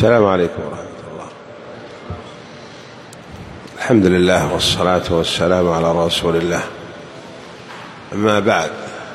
السلام عليكم ورحمة الله. الحمد لله والصلاة والسلام على رسول الله. أما بعد،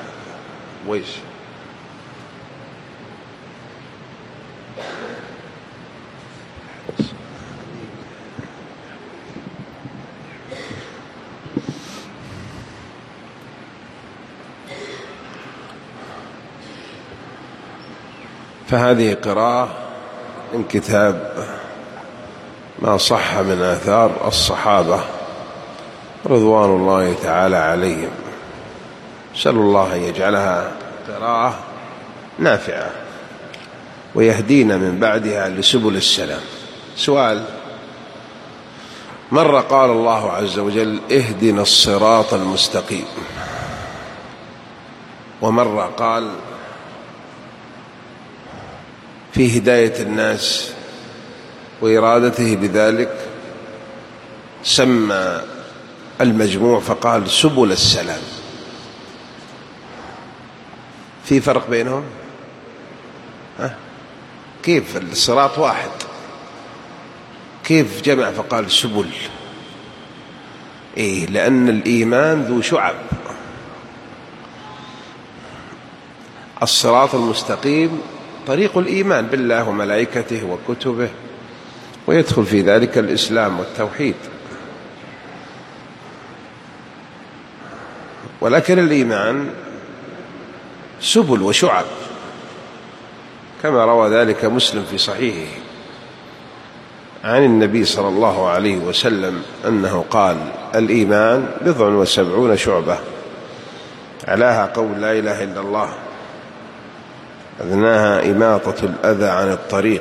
فهذه قراءة من كتاب ما صح من آثار الصحابة رضوان الله تعالى عليهم. نسأل الله أن يجعلها قراءة نافعة ويهدينا من بعدها لسبل السلام. سؤال: مرة قال الله عز وجل اهدنا الصراط المستقيم، ومرة قال في هداية الناس وإرادته بذلك سمى المجموع فقال سبل السلام. في فرق بينهم؟ كيف الصراط واحد، كيف جمع فقال سبل؟ لأن الإيمان ذو شعب. الصراط المستقيم طريق الإيمان بالله وملائكته وكتبه، ويدخل في ذلك الإسلام والتوحيد. ولكن الإيمان سبل وشعب، كما روى ذلك مسلم في صحيحه عن النبي صلى الله عليه وسلم أنه قال: الإيمان 79 شعبة، أعلاها قول لا إله إلا الله، أدناها إماطة الأذى عن الطريق،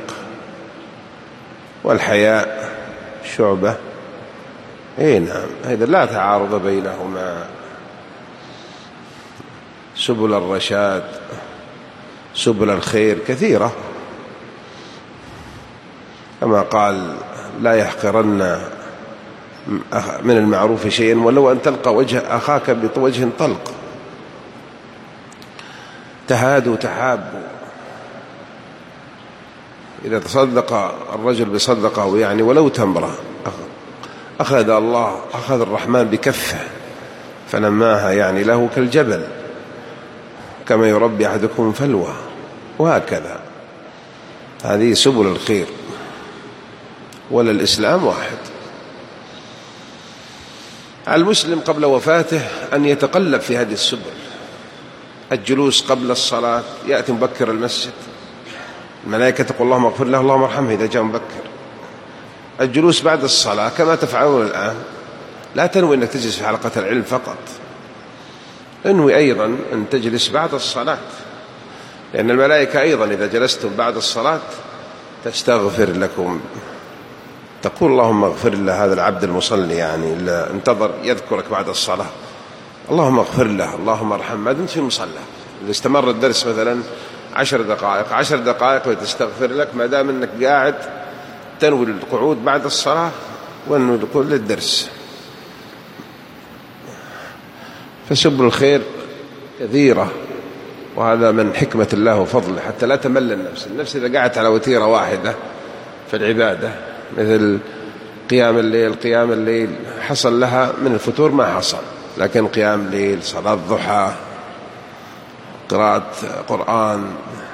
والحياء شعبة. نعم، هذا لا تعارض بينهما. سبل الرشاد، سبل الخير كثيرة، كما قال: لا يحقرن من المعروف شيئا ولو أن تلقى وجه أخاك بوجه طلق. تهادوا تحابوا. إذا تصدق الرجل بصدقه يعني ولو تمرة أخذ الرحمن بكفه فنماها يعني له كالجبل، كما يربي أحدكم فلوة، وهكذا. هذه سبل الخير، ولا الإسلام واحد. المسلم قبل وفاته أن يتقلب في هذه السبل: الجلوس قبل الصلاة، يأتي مبكر المسجد، الملائكة تقول اللهم اغفر له اللهم ارحمه إذا جاء مبكر. الجلوس بعد الصلاة كما تفعلون الآن، لا تنوي أنك تجلس في حلقة العلم فقط، انوي أيضا أن تجلس بعد الصلاة، لأن الملائكة أيضا إذا جلستم بعد الصلاة تستغفر لكم، تقول اللهم اغفر لهذا العبد المصلي، يعني إلا انتظر يذكرك بعد الصلاة، اللهم اغفر له اللهم ارحمه، ما دمت في المصلى. إذا استمر الدرس مثلا 10 دقائق وتستغفر لك، ما دام أنك قاعد تنوي القعود بعد الصلاة وأنوي كل الدرس. فسبل الخير كثيرة، وهذا من حكمة الله وفضله، حتى لا تمل النفس إذا قعدت على وتيرة واحدة في العبادة، مثل قيام الليل حصل لها من الفتور ما حصل، لكن قيام الليل، صلاة الضحى، قراءة قرآن،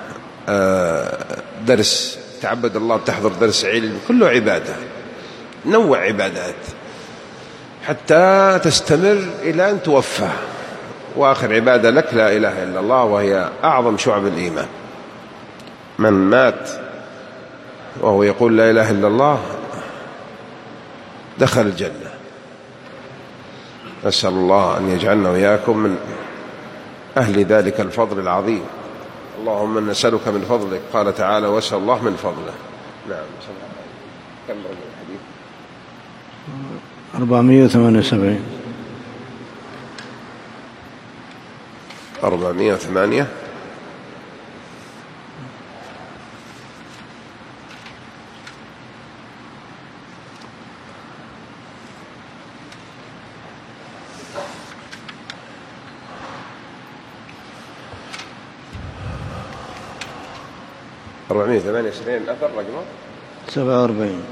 درس، تعبد الله، تحضر درس علم، كله عبادة. نوع عبادات حتى تستمر إلى أن توفى. وآخر عبادة لك لا إله إلا الله، وهي أعظم شعب الإيمان. من مات وهو يقول لا إله إلا الله دخل الجنة. نسأل الله أن يجعلنا وإياكم من أهل ذلك الفضل العظيم. اللهم نسألك من فضلك. قال تعالى: واسأل الله من فضله. نعم. كم رقم الحديث؟ 478. 408. أثر رقمه 47.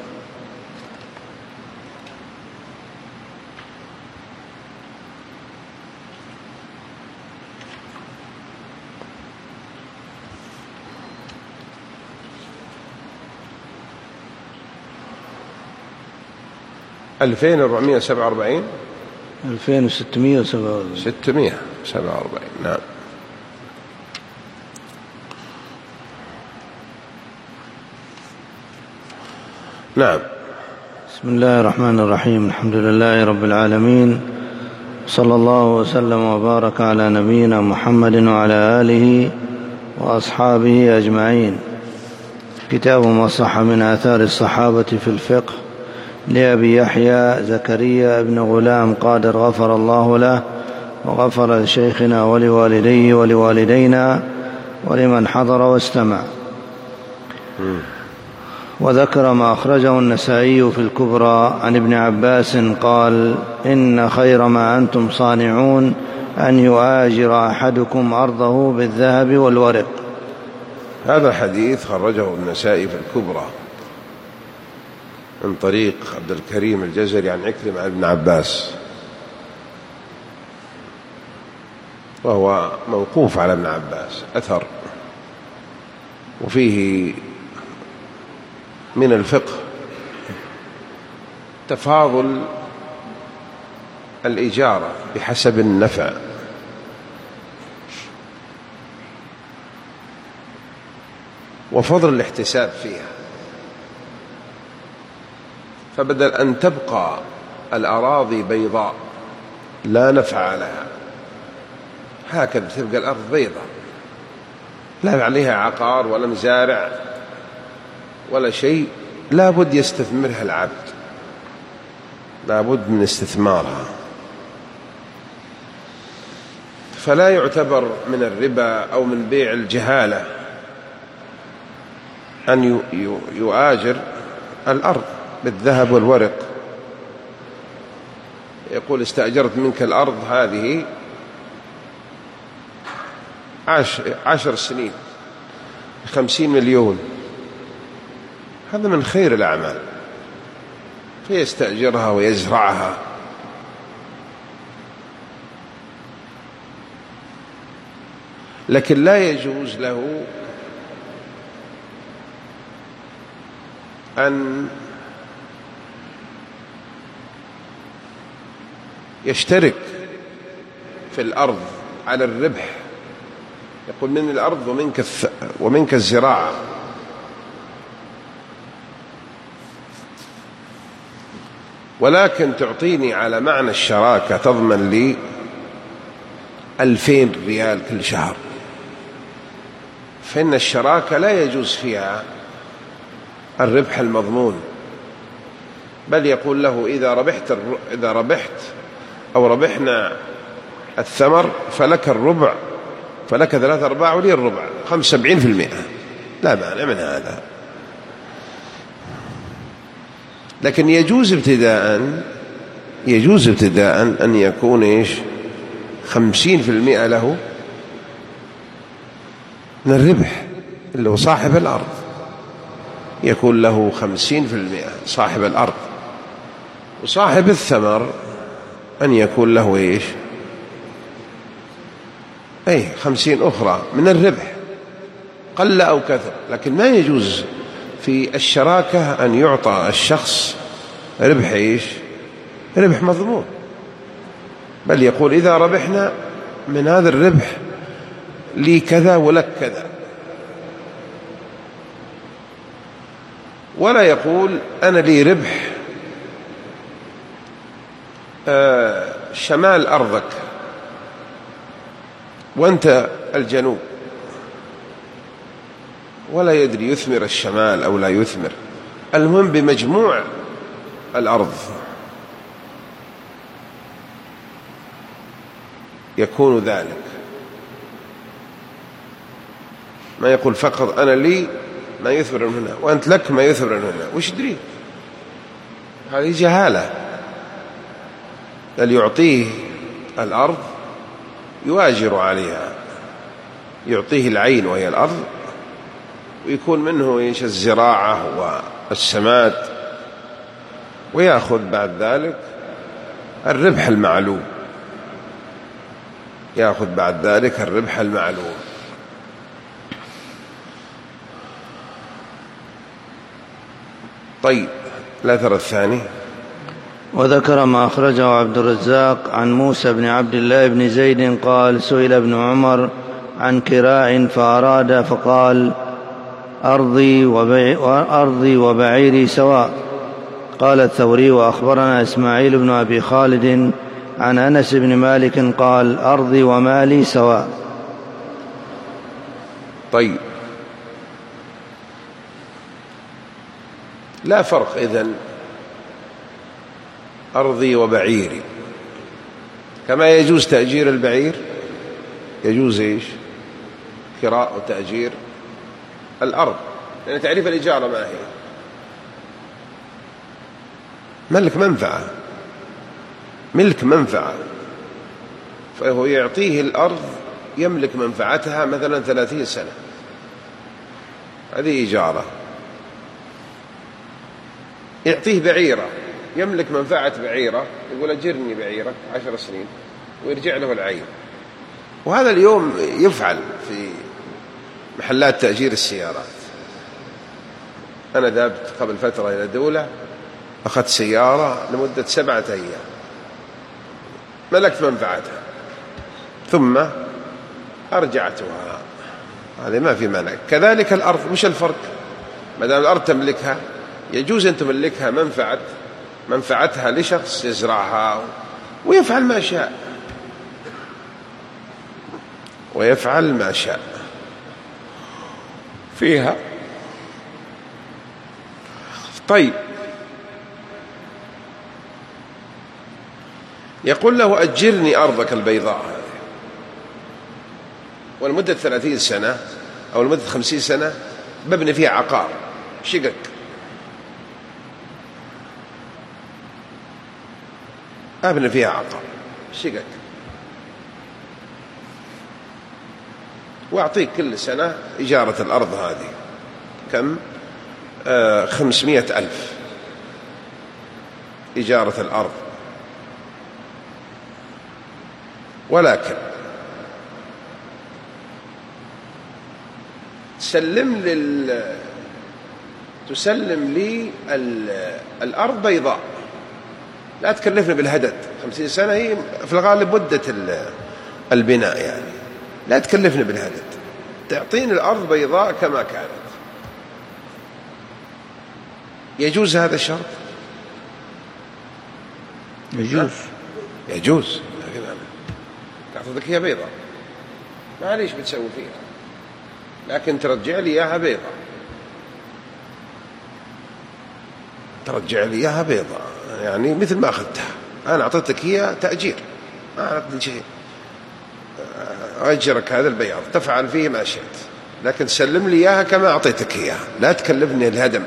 2447. 2647. 647. نعم. نعم. بسم الله الرحمن الرحيم. الحمد لله رب العالمين، صلى الله وسلم وبارك على نبينا محمد وعلى آله وأصحابه أجمعين. كتاب ما صح من آثار الصحابة في الفقه لأبي يحيى زكريا بن غلام قادر غفر الله له وغفر لشيخنا ولوالديه ولوالدينا ولمن حضر واستمع. وذكر ما أخرجه النسائي في الكبرى عن ابن عباس قال: إن خير ما أنتم صانعون أن يؤاجر أحدكم أرضه بالذهب والورق. هذا حديث خرجه النسائي في الكبرى من طريق عبد الكريم الجزري عن عكرمة عن ابن عباس، وهو موقوف على ابن عباس أثر، وفيه من الفقه تفاضل الإجارة بحسب النفع، وفضل الاحتساب فيها. فبدل أن تبقى الأراضي بيضاء لا نفع لها، هكذا تبقى الأرض بيضاء لا عليها عقار ولا مزارع ولا شيء، لا بد يستثمرها العبد، لا بد من استثمارها. فلا يعتبر من الربا أو من بيع الجهالة أن يؤاجر الأرض بالذهب والورق. يقول: استأجرت منك الأرض هذه 10 سنين 50 مليون، هذا من خير الأعمال، فيستأجرها ويزرعها. لكن لا يجوز له أن يشترك في الأرض على الربح، يقول: من الأرض ومنك الزراعة، ولكن تعطيني على معنى الشراكة، تضمن لي 2000 ريال كل شهر. فإن الشراكة لا يجوز فيها الربح المضمون، بل يقول له: إذا ربحت أو ربحنا الثمر فلك الربع، فلك 3/4 ولي الربع، 75%، لا مانع من هذا. لكن يجوز ابتداء أن يكون 50% له من الربح، اللي هو صاحب الأرض، يكون له 50% صاحب الأرض، وصاحب الثمر أن يكون له 50 أخرى من الربح، قل أو كثر. لكن ما يجوز في الشراكة أن يعطى الشخص ربح ربح مضمون، بل يقول: إذا ربحنا من هذا الربح لي كذا ولك كذا، ولا يقول: أنا لي ربح شمال أرضك وأنت الجنوب، ولا يدري يثمر الشمال أو لا يثمر، المهم بمجموع الأرض يكون ذلك. ما يقول فقط: أنا لي ما يثمر من هنا وأنت لك ما يثمر من هنا، وش دري؟ هذه جهالة. بل يعطيه الأرض يواجر عليها، يعطيه العين وهي الأرض، ويكون منه إيش الزراعة والسماد، ويأخذ بعد ذلك الربح المعلوم، يأخذ بعد ذلك الربح المعلوم. طيب، الأثر الثاني. وذكر ما أخرجه عبد الرزاق عن موسى بن عبد الله بن زيد قال: سئل ابن عمر عن كراع فأراد فقال: أرضي وبعيري سواء. قال الثوري: وأخبرنا إسماعيل بن أبي خالد عن أنس بن مالك قال: أرضي ومالي سواء. طيب، لا فرق إذن أرضي وبعيري، كما يجوز تأجير البعير يجوز إيش كراء وتأجير الأرض، لأن تعريف الإجارة ما هي؟ ملك منفعة، ملك منفعة، فهو يعطيه الأرض يملك منفعتها مثلا 30 سنة، هذه إجارة. يعطيه بعيرة يملك منفعة بعيرة، يقول أجرني بعيرة 10 سنين ويرجع له العين. وهذا اليوم يفعل في محلات تأجير السيارات. أنا ذهبت قبل فترة إلى دولة، أخذت سيارة لمدة 7 أيام، ملكت منفعتها ثم أرجعتها، هذا ما في مانع. كذلك الأرض، مش الفرق؟ ما دام الأرض تملكها يجوز أن تملكها منفعتها لشخص يزرعها ويفعل ما شاء، ويفعل ما شاء فيها. طيب، يقول له: أجرني أرضك البيضاء هذه، ولمدة 30 سنة أو لمدة 50 سنة ببني فيها عقار، شقق، أبني فيها عقار، شقق، وأعطيك كل سنة إجارة الأرض هذه كم؟ 500,000 إجارة الأرض. ولكن تسلم لي الأرض بيضاء، لا تكلفني بالهدد. 50 سنة هي في الغالب مدة البناء، يعني لا تكلفني بالهدد، تعطيني الأرض بيضاء كما كانت. يجوز هذا الشرط؟ يجوز. تعطيك هي بيضاء، معليش بتسوي فيها، لكن ترجع لي إياها بيضاء، ترجع لي إياها بيضاء، يعني مثل ما أخذتها. أنا أعطيتك هي تأجير، ما أعطيتك شيء، أجرك هذا البياض تفعل فيه ما شئت، لكن سلم لي إياها كما أعطيتك إياها، لا تكلفني الهدم.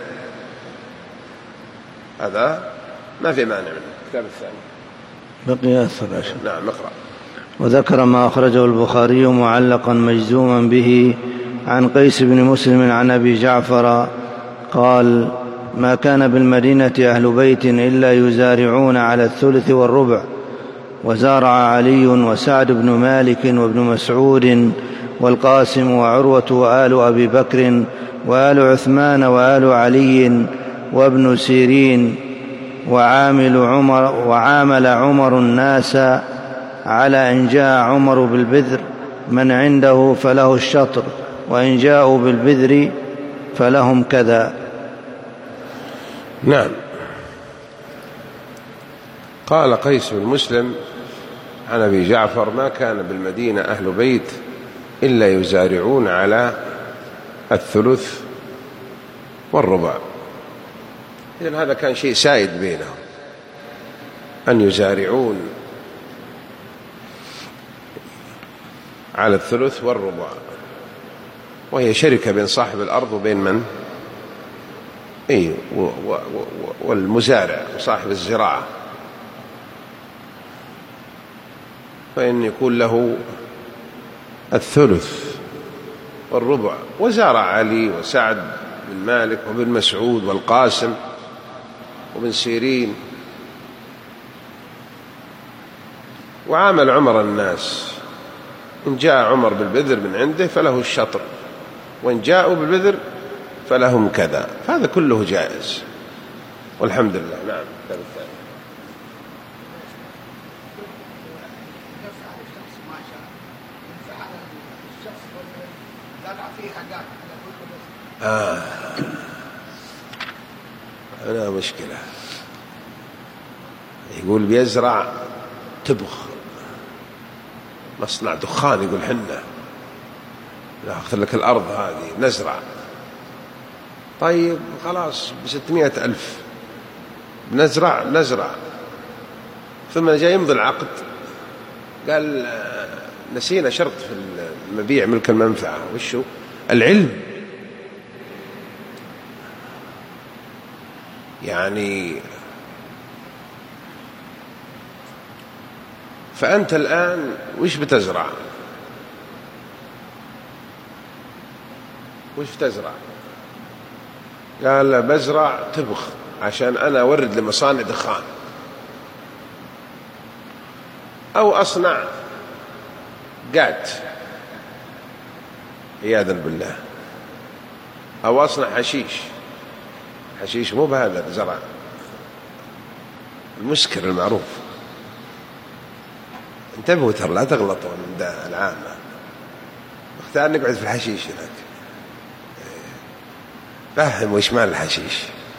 هذا ما في مانع منه. الكتاب الثاني بقي أثر. نعم، اقرأ. وذكر ما أخرجه البخاري معلقا مجزوما به عن قيس بن مسلم عن أبي جعفر قال: ما كان بالمدينة أهل بيت إلا يزارعون على الثلث والربع، وزارع علي وسعد بن مالك وابن مسعود والقاسم وعروة وآل أبي بكر وآل عثمان وآل علي وابن سيرين، وعامل عمر الناس على إن جاء عمر بالبذر من عنده فله الشطر، وإن جاءوا بالبذر فلهم كذا. نعم. قال قيس بن مسلم عن أبي جعفر: ما كان بالمدينة أهل بيت إلا يزارعون على الثلث والربع. إذن هذا كان شيء سائد بينهم، أن يزارعون على الثلث والربع، وهي شركة بين صاحب الأرض وبين من؟ والمزارع وصاحب الزراعة، فإن يكون له الثلث والربع، وزارع علي وسعد بن مالك وابن مسعود والقاسم وابن سيرين، وعامل عمر الناس، إن جاء عمر بالبذر من عنده فله الشطر، وإن جاءوا بالبذر فلهم كذا، فهذا كله جائز والحمد لله. نعم. هنا مشكلة، يقول بيزرع تبغ مصنع دخان، يقول حنا ناخذ لك الأرض هذه نزرع. طيب خلاص ب600,000 نزرع، ثم جاء يمضي العقد قال نسينا شرط في المبيع ملك المنفعة، وشو؟ العلم. يعني فأنت الآن وش بتزرع؟ وش بتزرع؟ قال بزرع تبغ عشان أنا أورد لمصانع دخان، أو أصنع قات عياذا بالله، أو أصنع حشيش مو بهذا الزرع المسكر المعروف. انتبهوا ترى لا تغلطوا من العامة، اختار نقعد في الحشيش هناك، فهم وش معنى الحشيش.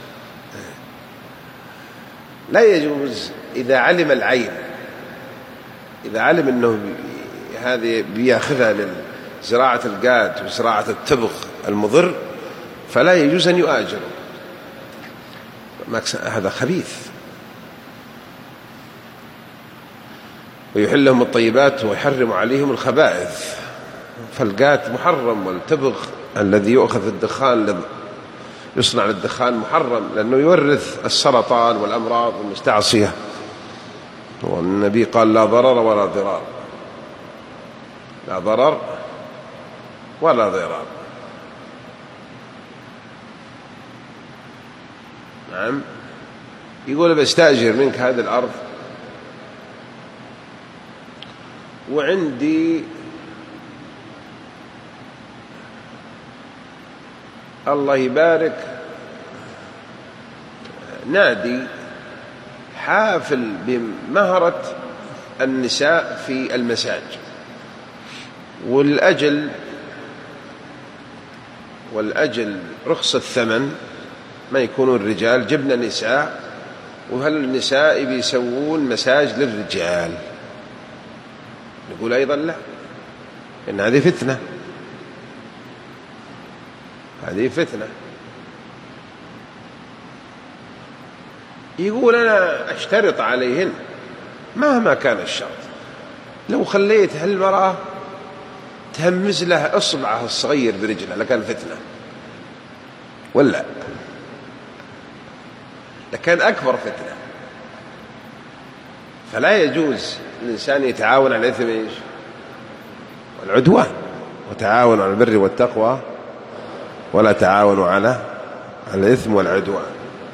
لا يجوز إذا علم العين، إذا علم أنه هذه بياخذها لزراعة القات وزراعة التبغ المضر، فلا يجوز أن يؤاجره، هذا خبيث. ويحل لهم الطيبات ويحرم عليهم الخبائث، فالقات محرم، والتبغ الذي يؤخذ في الدخان يصنع للدخان محرم، لأنه يورث السرطان والأمراض المستعصية. والنبي قال لا ضرر ولا ضرار، لا ضرر ولا ضرار. نعم. يقول بستأجر منك هذه الأرض وعندي الله يبارك نادي حافل بمهرة النساء في المساج، والأجل رخص الثمن ما يكونون الرجال، جبنا نساء، وهل النساء بيسوون مساج للرجال؟ نقول أيضا لا، إن هذه فتنة، هذه فتنة. يقول أنا أشترط عليهن مهما كان الشرط، لو خليت هالمرأة تهمز لها إصبعها الصغير برجلها لكان فتنة، ولا لكان أكبر فتنة. فلا يجوز الإنسان يتعاون على الإثم والعدوان، وتعاون على البر والتقوى ولا تعاونوا على الإثم والعدوان.